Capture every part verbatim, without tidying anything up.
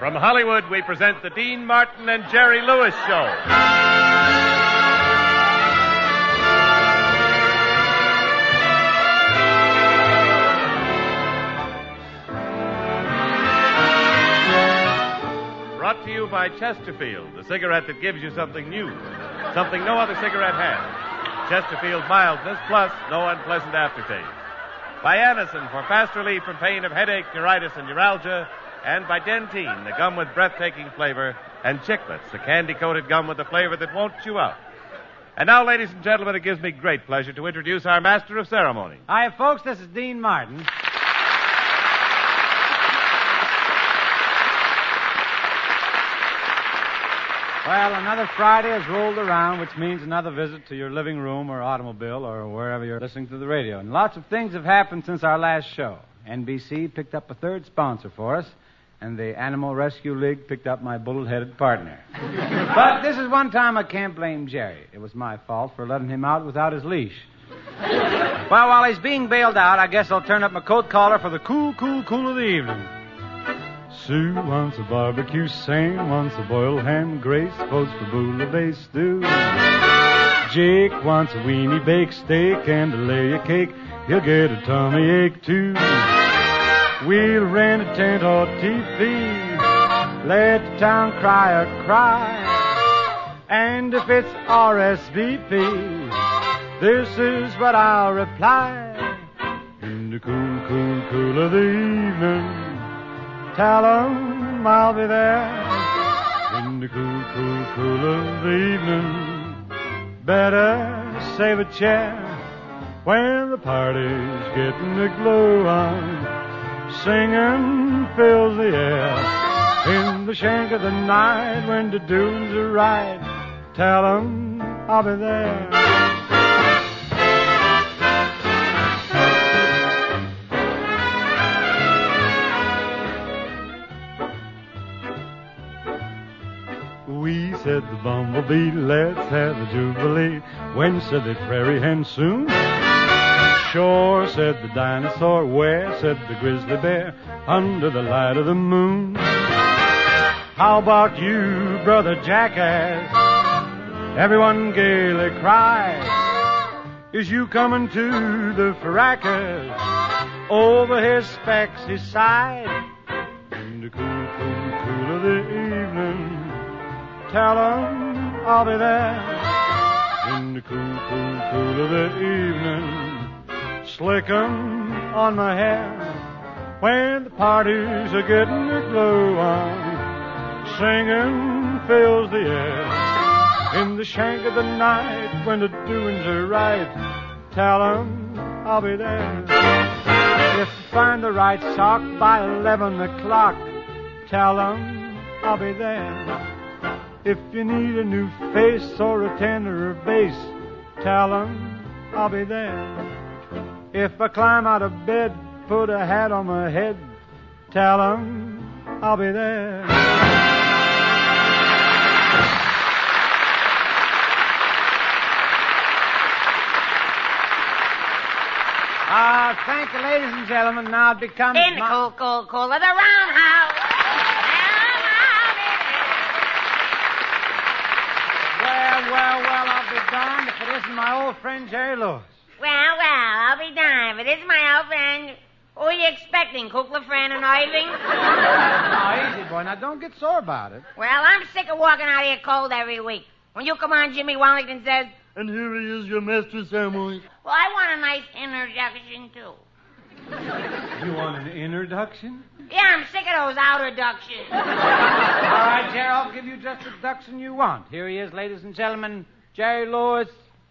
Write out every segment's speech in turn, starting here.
From Hollywood, we present the Dean Martin and Jerry Lewis Show. Brought to you by Chesterfield, the cigarette that gives you something new, something no other cigarette has. Chesterfield mildness plus no unpleasant aftertaste. By Anacin for fast relief from pain of headache, neuritis, and neuralgia. And by Dentine, the gum with breathtaking flavor, and Chiclets, the candy-coated gum with the flavor that won't chew out. And now, ladies and gentlemen, it gives me great pleasure to introduce our master of ceremony. Hi, folks. This is Dean Martin. Well, another Friday has rolled around, which means another visit to your living room or automobile or wherever you're listening to the radio. And lots of things have happened since our last show. N B C picked up a third sponsor for us, and the Animal Rescue League picked up my bullet-headed partner. But this is one time I can't blame Jerry. It was my fault for letting him out without his leash. Well, while he's being bailed out, I guess I'll turn up my coat collar for the cool, cool, cool of the evening. Sue wants a barbecue, Sam wants a boiled ham, Grace votes for bouillabaisse stew. Jake wants a weenie baked steak and a lay of cake. He'll get a tummy ache, too. We'll rent a tent or T V. Let the town crier cry. And if it's R S V P, this is what I'll reply. In the cool, cool, cool of the evening, tell 'em I'll be there. In the cool, cool, cool of the evening, better save a chair. When the party's getting the glow on, singing fills the air. In the shank of the night, when the dunes are right, tell 'em I'll be there. We said the bumblebee, let's have the jubilee. When said the prairie hen soon? Sure, said the dinosaur. Where, said the grizzly bear? Under the light of the moon. How about you, brother jackass? Everyone gaily cries. Is you coming to the fracas? Over his specs he sighed. In the cool, cool, cool of the evening, tell 'em I'll be there. In the cool, cool, cool of the evening, slickin' on my hair. When the parties are getting their glow on, singing fills the air. In the shank of the night, when the doings are right, tell 'em I'll be there. If you find the right sock by eleven o'clock, tell 'em I'll be there. If you need a new face or a tenor or bass, tell 'em I'll be there. If I climb out of bed, put a hat on my head, tell 'em I'll be there. Ah, uh, thank you, ladies and gentlemen. Now it becomes in the my... cool, cool, cool of the roundhouse. Well, well, well, I'll be darned if it isn't my old friend Jerry Lewis. Well, well, I'll be darned if it is my old friend. Who are you expecting, Kukla, Fran, and Irving? Oh, easy, boy. Now, don't get sore about it. Well, I'm sick of walking out here cold every week. When you come on, Jimmy Wallington says... And here he is, your master of ceremonies. Well, I want a nice introduction, too. You want an introduction? Yeah, I'm sick of those outerductions. All right, Jerry, I'll give you just the duction you want. Here he is, ladies and gentlemen, Jerry Lewis.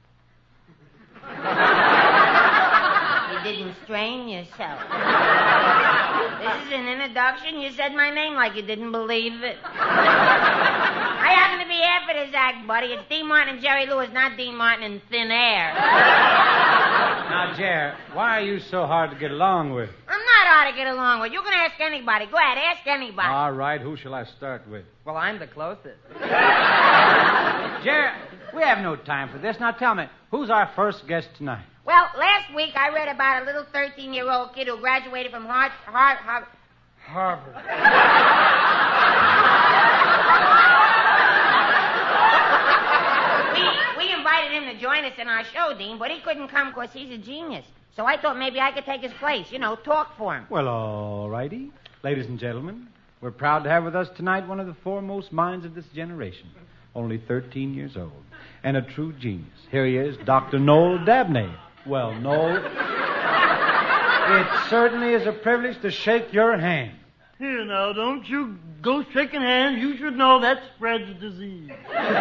You didn't strain yourself. This is an introduction. You said my name like you didn't believe it. I happen to be here for this act, buddy. It's Dean Martin and Jerry Lewis, not Dean Martin and Thin Air. Now, Jerry, why are you so hard to get along with? I'm not hard to get along with. You can ask anybody. Go ahead, ask anybody. All right, who shall I start with? Well, I'm the closest. Jerry, we have no time for this. Now, tell me, who's our first guest tonight? Well, last week I read about a little thirteen-year-old kid who graduated from Hart, Hart, Hart, Harvard. invited him to join us in our show, Dean, but he couldn't come because he's a genius. So I thought maybe I could take his place, you know, talk for him. Well, all righty. Ladies and gentlemen, we're proud to have with us tonight one of the foremost minds of this generation, only thirteen years old, and a true genius. Here he is, Doctor Noel Dabney. Well, Noel, it certainly is a privilege to shake your hand. Here now, don't you go shaking hands. You should know that spreads disease.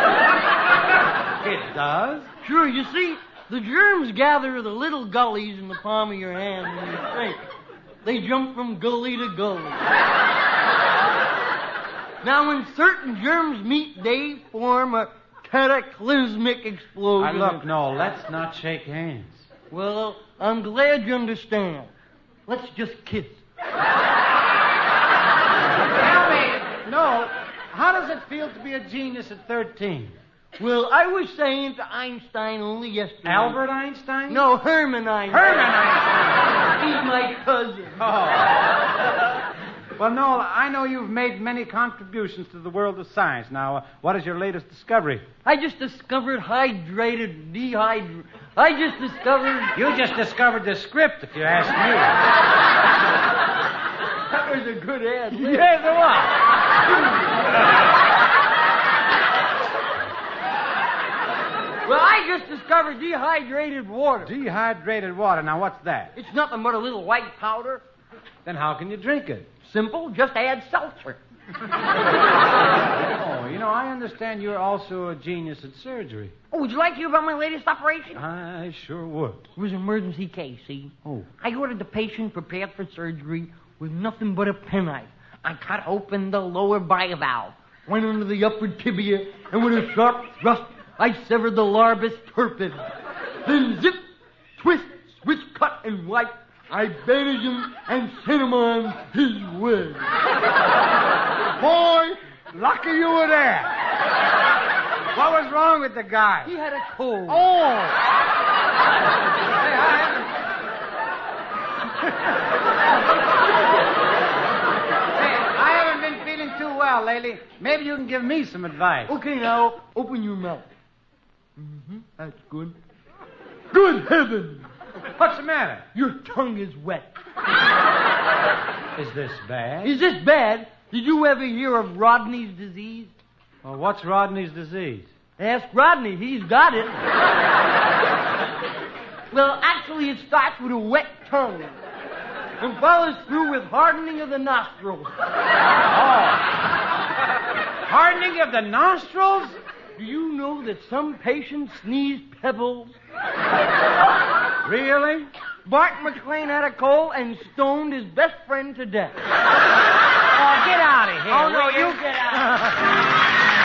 It does? Sure, you see, the germs gather in the little gullies in the palm of your hand when you think. They jump from gully to gully. Now, when certain germs meet, they form a cataclysmic explosion. Now, look, Noel, let's not shake hands. Well, I'm glad you understand. Let's just kiss. Tell me, Noel, how does it feel to be a genius at thirteen? Well, I was saying to Einstein only yesterday. Albert Einstein? No, Herman Einstein. Herman Einstein. He's my cousin. Oh. Well, Noel, I know you've made many contributions to the world of science. Now, uh, what is your latest discovery? I just discovered hydrated, dehydrated. I just discovered... You just discovered the script, if you ask me. That was a good ad. Yes, it was. Well, I just discovered dehydrated water. Dehydrated water. Now, what's that? It's nothing but a little white powder. Then how can you drink it? Simple, just add seltzer. Oh, you know, I understand you're also a genius at surgery. Oh, would you like to hear about my latest operation? I sure would. It was an emergency case, see? Oh. I ordered the patient prepared for surgery with nothing but a penknife. I cut open the lower bivalve, went under the upper tibia, and with a sharp thrust, I severed the larbus turpid. Then zip, twist, switch, cut, and wipe. I bandaged him and sent him on his way. Boy, lucky you were there. What was wrong with the guy? He had a cold. Oh! Hey, I haven't been feeling too well lately. Maybe you can give me some advice. Okay, now, open your mouth. Mm-hmm, that's good. Good heavens! What's the matter? Your tongue is wet. Is this bad? Is this bad? Did you ever hear of Rodney's disease? Well, what's Rodney's disease? Ask Rodney. He's got it. Well, actually, it starts with a wet tongue and follows through with hardening of the nostrils. Oh. Hardening of the nostrils? Do you know that some patients sneeze pebbles? Really? Bart McLean had a cold and stoned his best friend to death. Oh, get out of here. Oh, no, will you get out.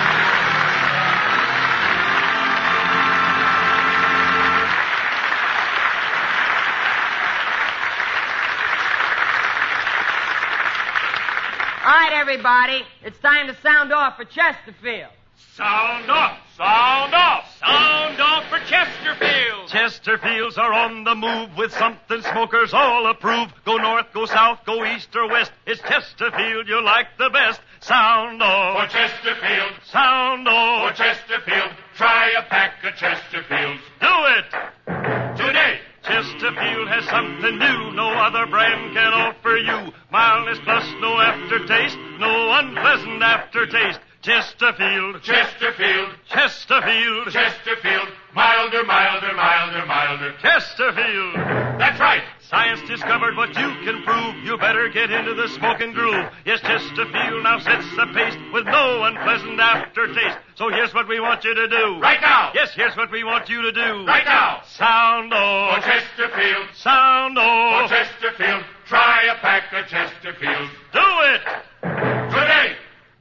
All right, everybody. It's time to sound off for Chesterfield. Sound off! Sound off! Sound off for Chesterfield! Chesterfields are on the move with something smokers all approve. Go north, go south, go east or west. It's Chesterfield you like the best. Sound off! For Chesterfield! Sound off! For Chesterfield! Try a pack of Chesterfields. Do it! Today! Chesterfield has something new no other brand can offer you. Mildness plus no aftertaste, no unpleasant aftertaste. Chesterfield. Chesterfield. Chesterfield. Chesterfield. Milder, milder, milder, milder. Chesterfield. That's right. Science discovered what you can prove. You better get into the smoking groove. Yes, Chesterfield now sets the pace with no unpleasant aftertaste. So here's what we want you to do. Right now. Yes, here's what we want you to do. Right now. Sound For off. Chesterfield. Sound For off. Chesterfield. Try a pack of Chesterfields. Do it. Today.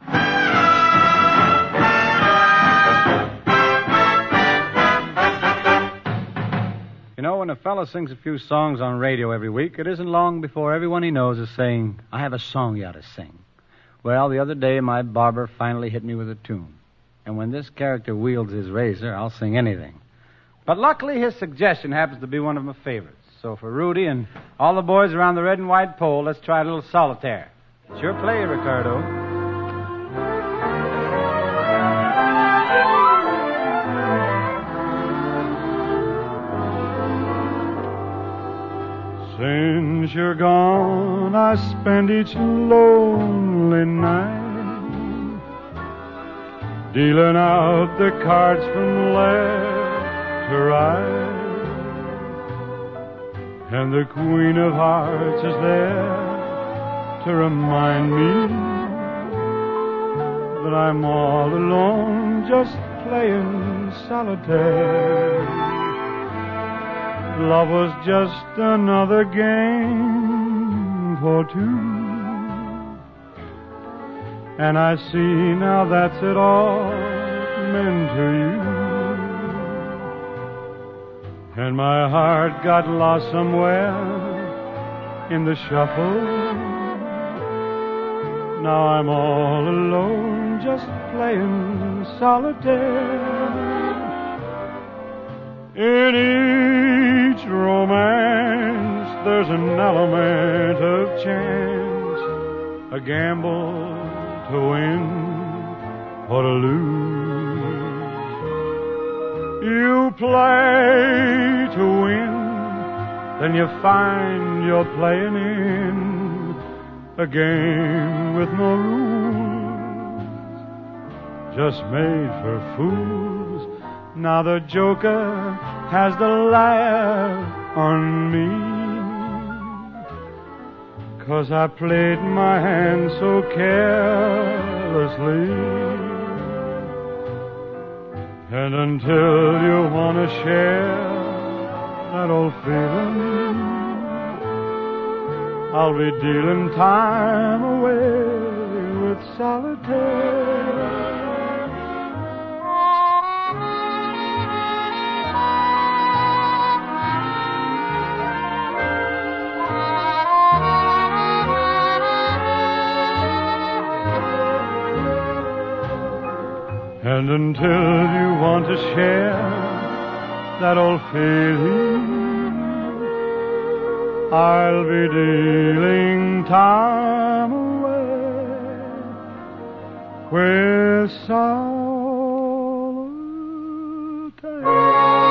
You know, when a fellow sings a few songs on radio every week, it isn't long before everyone he knows is saying, I have a song you ought to sing. Well, the other day, my barber finally hit me with a tune. And when this character wields his razor, I'll sing anything. But luckily, his suggestion happens to be one of my favorites. So for Rudy and all the boys around the red and white pole, let's try a little solitaire. It's your play, Ricardo. Since you're gone, I spend each lonely night dealing out the cards from left to right. And the Queen of Hearts is there to remind me that I'm all alone just playing solitaire. Love was just another game for two, and I see now that's it all meant to you. And my heart got lost somewhere in the shuffle. Now I'm all alone just playing solitaire. In each romance there's an element of chance, a gamble to win or to lose. You play to win, then you find you're playing in a game with no rules, just made for fools. Now the joker has the laugh on me, 'cause I played my hand so carelessly. And until you want to share that old feeling, I'll be dealing time away with solitaire. And until you want to share that old feeling, I'll be dealing time away with solitaire.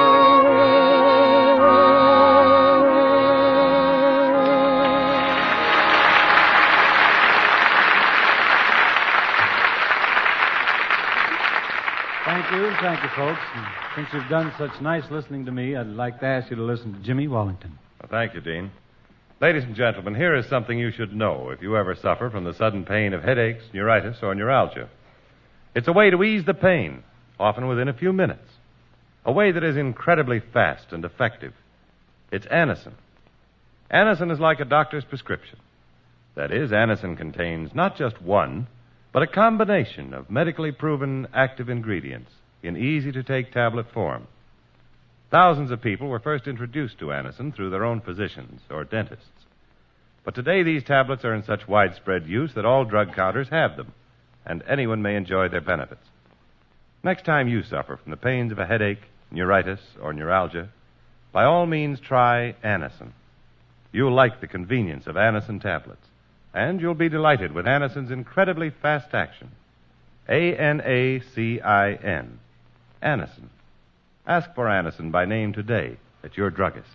Thank you, thank you, folks. And since you've done such nice listening to me, I'd like to ask you to listen to Jimmy Wallington. Well, thank you, Dean. Ladies and gentlemen, here is something you should know if you ever suffer from the sudden pain of headaches, neuritis, or neuralgia. It's a way to ease the pain, often within a few minutes. A way that is incredibly fast and effective. It's Anacin. Anacin is like a doctor's prescription. That is, Anacin contains not just one, but a combination of medically proven active ingredients in easy-to-take tablet form. Thousands of people were first introduced to Anacin through their own physicians or dentists. But today these tablets are in such widespread use that all drug counters have them, and anyone may enjoy their benefits. Next time you suffer from the pains of a headache, neuritis, or neuralgia, by all means try Anacin. You'll like the convenience of Anacin tablets, and you'll be delighted with Anacin's incredibly fast action. A N A C I N. Anacin. Ask for Anacin by name today at your druggist.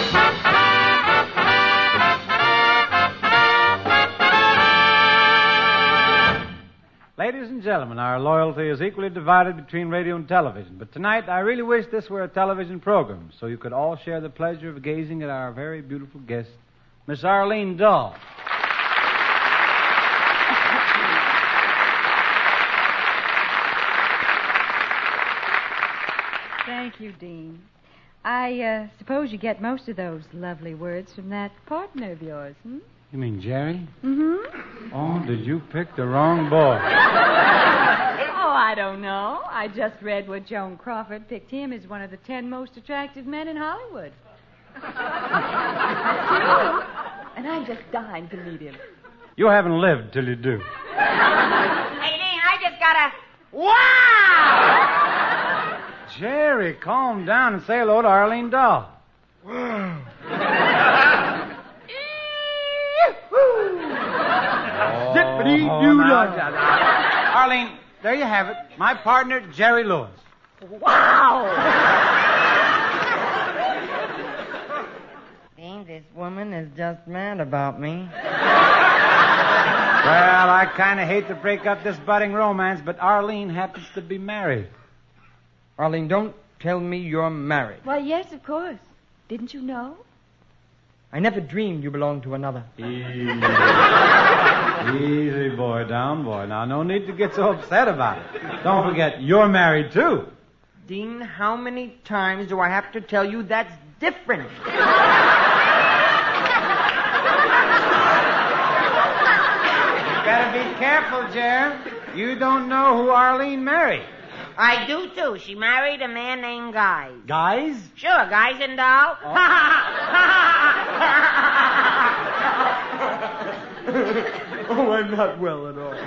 Ladies and gentlemen, our loyalty is equally divided between radio and television. But tonight, I really wish this were a television program, so you could all share the pleasure of gazing at our very beautiful guest, Miss Arlene Dahl. Thank you, Dean. I uh, suppose you get most of those lovely words from that partner of yours, hmm? You mean Jerry? Mm-hmm. Oh, did you pick the wrong boy? Oh, I don't know. I just read where Joan Crawford picked him as one of the ten most attractive men in Hollywood. And I'm just dying to meet him. You haven't lived till you do. Hey, Dean, I just got a... Wow! Jerry, calm down and say hello to Arlene Dahl. Zippity-doo-dah. Arlene, there you have it. My partner, Jerry Lewis. Wow! Dean, this woman is just mad about me. Well, I kind of hate to break up this budding romance, but Arlene happens to be married. Arlene, don't tell me you're married. Why, yes, of course. Didn't you know? I never dreamed you belonged to another. Easy. Easy, boy, down, boy. Now, no need to get so upset about it. Don't forget, you're married, too. Dean, how many times do I have to tell you that's different? Better be careful, Jer. You don't know who Arlene married. I do, too. She married a man named Guys. Guys? Sure, Guys and Doll. Oh, I'm not well at all.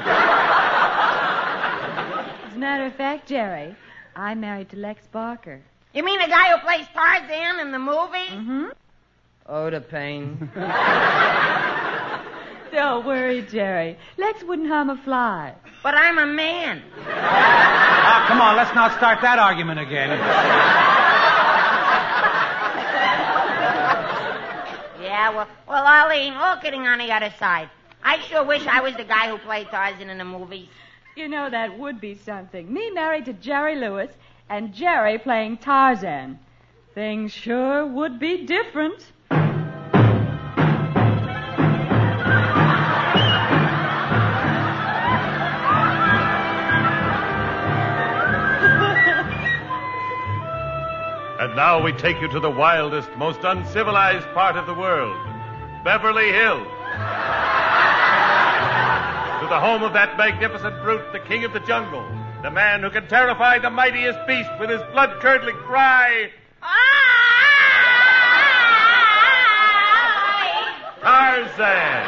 As a matter of fact, Jerry, I'm married to Lex Barker. You mean the guy who plays Tarzan in the movie? Mm-hmm. Oh, the pain. Don't worry, Jerry. Lex wouldn't harm a fly. But I'm a man. Oh, come on, let's not start that argument again. Yeah, well, well, Arlene, all kidding on the other side. I sure wish I was the guy who played Tarzan in the movies. You know, that would be something. Me married to Jerry Lewis and Jerry playing Tarzan. Things sure would be different. And now we take you to the wildest, most uncivilized part of the world, Beverly Hills. To the home of that magnificent brute, the king of the jungle, the man who can terrify the mightiest beast with his blood-curdling cry, Tarzan.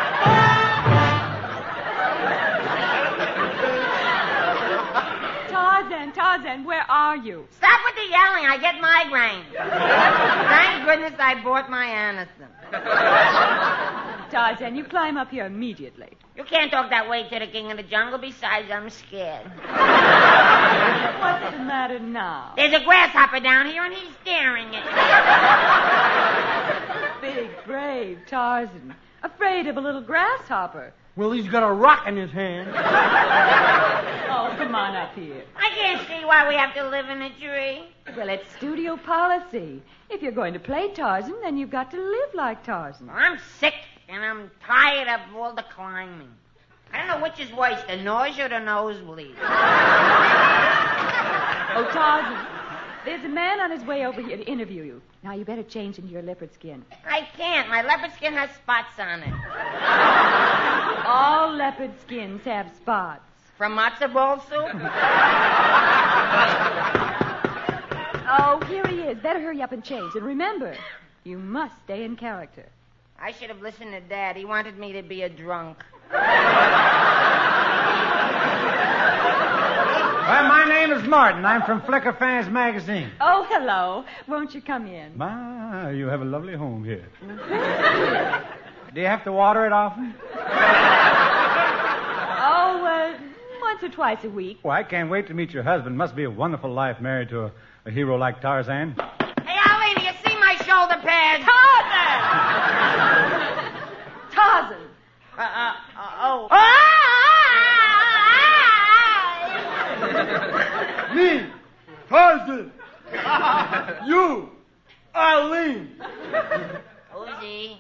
Tarzan, Tarzan, where are you? Stop with the yelling. I get migraine. Thank goodness I bought my Anderson. Tarzan, you climb up here immediately. You can't talk that way to the king of the jungle. Besides, I'm scared. What's the matter now? There's a grasshopper down here, and he's staring at me. Big, brave Tarzan. Afraid of a little grasshopper. Well, he's got a rock in his hand. Oh, come on up here. I can't see why we have to live in a tree. Well, it's studio policy. If you're going to play Tarzan, then you've got to live like Tarzan. I'm sick, and I'm tired of all the climbing. I don't know which is worse, the nausea or the nosebleed. Oh, Tarzan, there's a man on his way over here to interview you. Now, you better change into your leopard skin. I can't. My leopard skin has spots on it. All leopard skins have spots. From matzo ball soup? Oh, here he is. Better hurry up and change. And remember, you must stay in character. I should have listened to Dad. He wanted me to be a drunk. Well, my name is Martin. I'm from Flicker Fans Magazine. Oh, hello. Won't you come in? My, you have a lovely home here. Do you have to water it often? Oh, uh, once or twice a week. Well, I can't wait to meet your husband. Must be a wonderful life married to a, a hero like Tarzan. Hey, Arlene, you see my shoulder pads? Tarzan! Tarzan! Uh, uh, uh, oh. Me, Tarzan. You, Arlene. Who's he?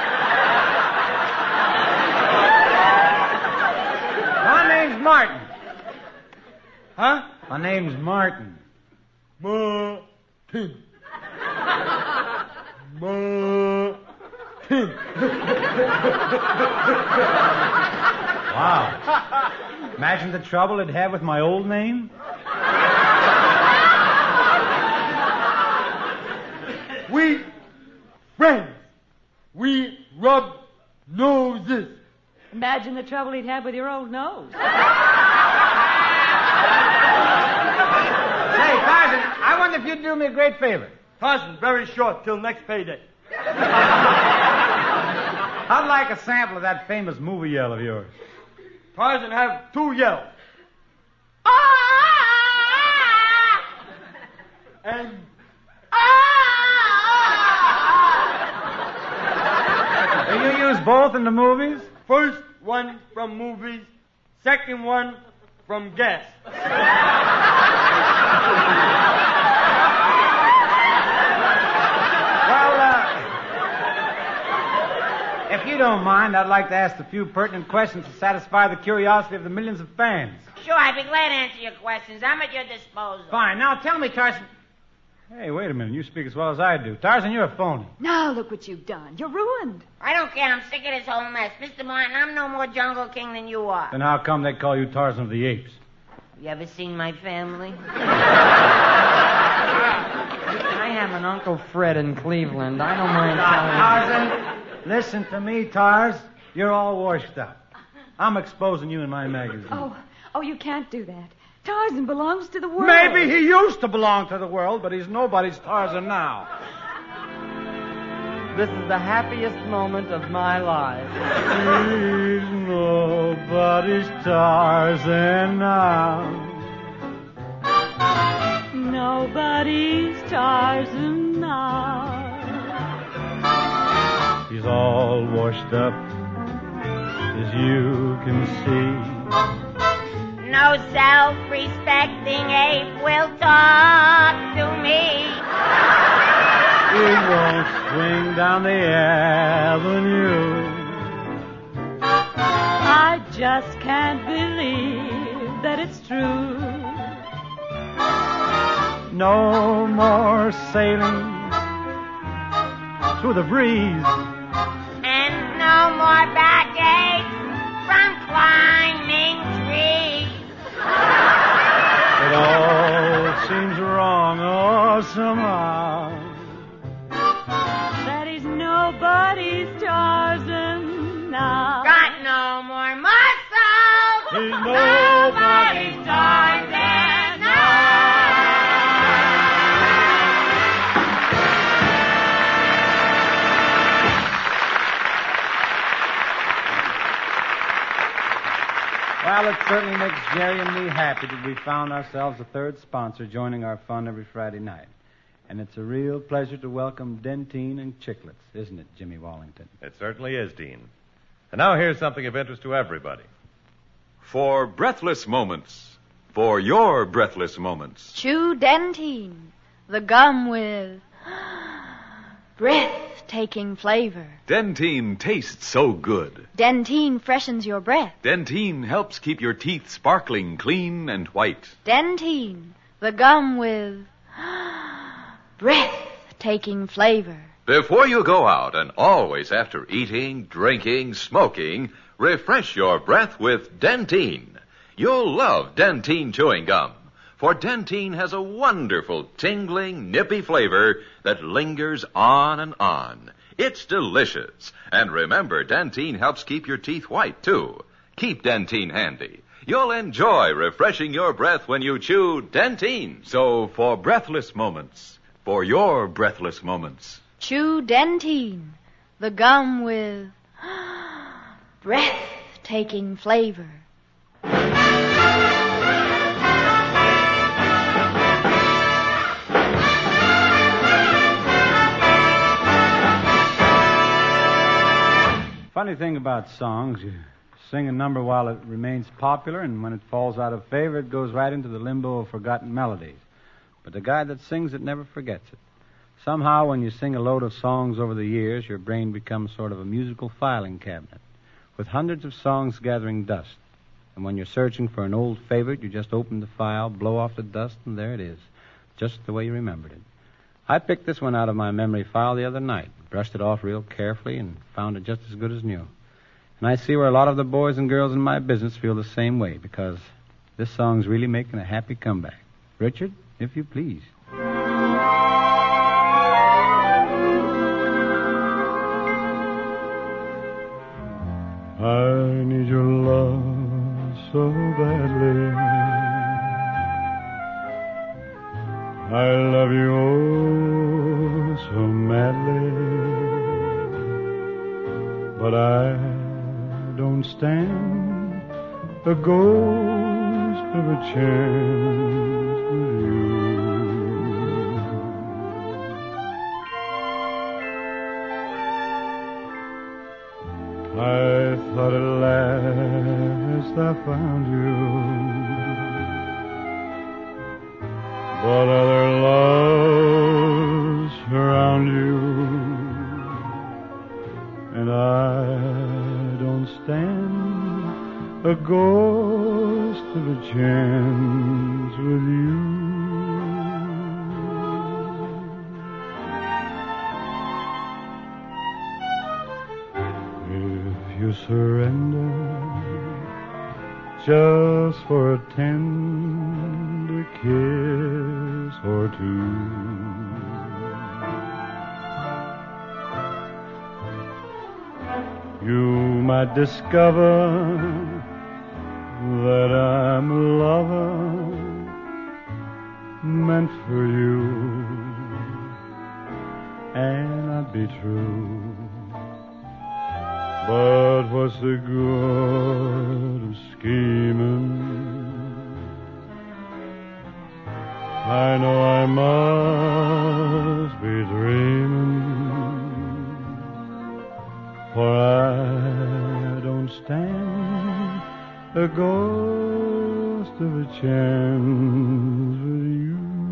My name's Martin. Huh? My name's Martin. Martin. Martin. Wow. Imagine the trouble it'd have with my old name. We friends. We rub noses. Imagine the trouble he'd have with your old nose. Say, Tarzan, I wonder if you'd do me a great favor. Tarzan, very short till next payday. I'd like a sample of that famous movie yell of yours. Tarzan have two yells. And both in the movies? First one from movies, second one from guests. Well, uh, if you don't mind, I'd like to ask a few pertinent questions to satisfy the curiosity of the millions of fans. Sure, I'd be glad to answer your questions. I'm at your disposal. Fine. Now, tell me, Tarzan... Hey, wait a minute. You speak as well as I do. Tarzan, you're a phony. Now look what you've done. You're ruined. I don't care. I'm sick of this whole mess. Mister Martin, I'm no more jungle king than you are. Then how come they call you Tarzan of the Apes? You ever seen my family? I have an Uncle Fred in Cleveland. I don't mind telling Tarzan, listen to me, Tars. You're all washed up. I'm exposing you in my magazine. Oh, oh, you can't do that. Tarzan belongs to the world. Maybe he used to belong to the world, but he's nobody's Tarzan now. This is the happiest moment of my life. He's nobody's Tarzan now. Nobody's Tarzan now. He's all washed up, as you can see. No self-respecting ape will talk to me. He won't swing down the avenue. I just can't believe that it's true. No more sailing through the breeze. And no more backaches from climbing trees. It all seems wrong, oh, somehow. That he's nobody's Tarzan now. Got no more muscle. He's nobody's Tarzan now. Well, it certainly makes Jerry and me happy that we found ourselves a third sponsor joining our fun every Friday night. And it's a real pleasure to welcome Dentine and Chiclets, isn't it, Jimmy Wallington? It certainly is, Dean. And now here's something of interest to everybody. For breathless moments, for your breathless moments. Chew Dentine, the gum with breathtaking flavor. Dentine tastes so good. Dentine freshens your breath. Dentine helps keep your teeth sparkling clean and white. Dentine, the gum with breathtaking flavor. Before you go out, and always after eating, drinking, smoking, refresh your breath with Dentine. You'll love Dentine chewing gum, for Dentine has a wonderful, tingling, nippy flavor that lingers on and on. It's delicious. And remember, Dentine helps keep your teeth white, too. Keep Dentine handy. You'll enjoy refreshing your breath when you chew Dentine. So, for breathless moments, for your breathless moments, Chew Dentine, the gum with breathtaking flavor. Funny thing about songs, you sing a number while it remains popular, and when it falls out of favor, it goes right into the limbo of forgotten melodies. But the guy that sings it never forgets it. Somehow, when you sing a load of songs over the years, your brain becomes sort of a musical filing cabinet, with hundreds of songs gathering dust. And when you're searching for an old favorite, you just open the file, blow off the dust, and there it is, just the way you remembered it. I picked this one out of my memory file the other night, brushed it off real carefully, and found it just as good as new. And I see where a lot of the boys and girls in my business feel the same way, because this song's really making a happy comeback. Richard, if you please. I need your love so badly. I love you oh so madly. But I don't stand a ghost of a chance with you. I thought at last I found you, but other loves surround you, and I don't stand a ghost of a chance with you. You surrender just for a tender kiss or two. You might discover that I'm a lover meant for you, and I'd be true. But what's the good of scheming? I know I must be dreaming, for I don't stand a ghost of a chance with you.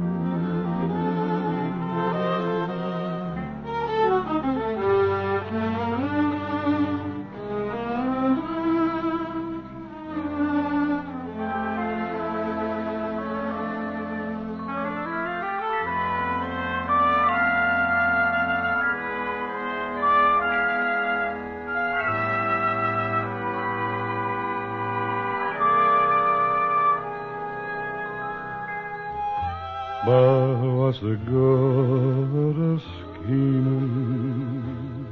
But what's the good of scheming?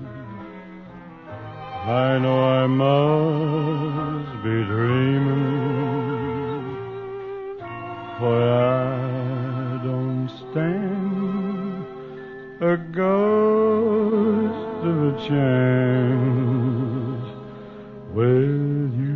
I know I must be dreaming, for I don't stand a ghost of a chance with you.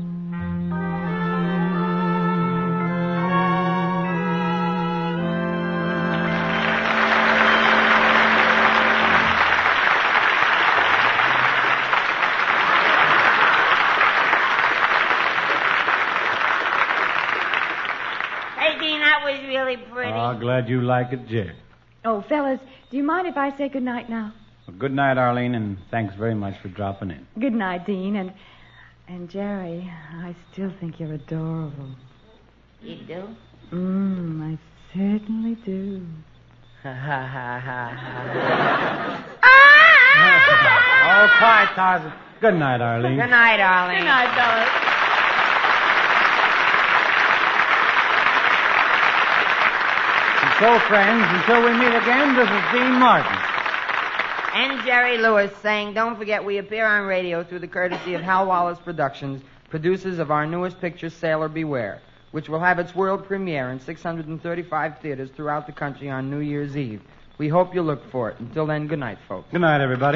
Really pretty. Oh, glad you like it, Jerry. Oh, fellas, do you mind if I say good night now? Well, good night, Arlene, and thanks very much for dropping in. Good night, Dean, and and Jerry. I still think you're adorable. You do? Mmm, I certainly do. Ha ha ha ha ha. Oh, quiet, Tarzan. Good night, Arlene. Good night, Arlene. Good night, fellas. So, friends, until we meet again, this is Dean Martin. And Jerry Lewis saying, don't forget we appear on radio through the courtesy of Hal Wallace Productions, producers of our newest picture, Sailor Beware, which will have its world premiere in six hundred thirty-five theaters throughout the country on New Year's Eve. We hope you'll look for it. Until then, good night, folks. Good night, everybody.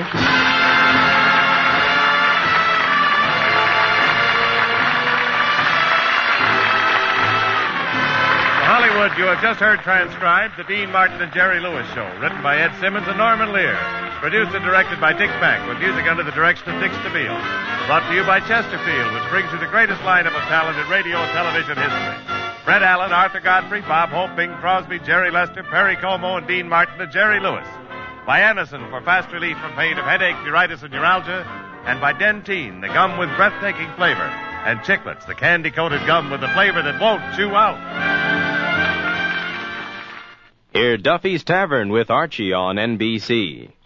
Hollywood, you have just heard transcribed the Dean Martin and Jerry Lewis Show, written by Ed Simmons and Norman Lear, produced and directed by Dick Mack, with music under the direction of Dick Stabile, brought to you by Chesterfield, which brings you the greatest lineup of talent in radio and television history. Fred Allen, Arthur Godfrey, Bob Hope, Bing Crosby, Jerry Lester, Perry Como, and Dean Martin and Jerry Lewis. By Anderson for fast relief from pain of headache, neuritis, and neuralgia, and by Dentyne, the gum with breathtaking flavor, and Chiclets, the candy-coated gum with the flavor that won't chew out. Hear Duffy's Tavern with Archie on N B C.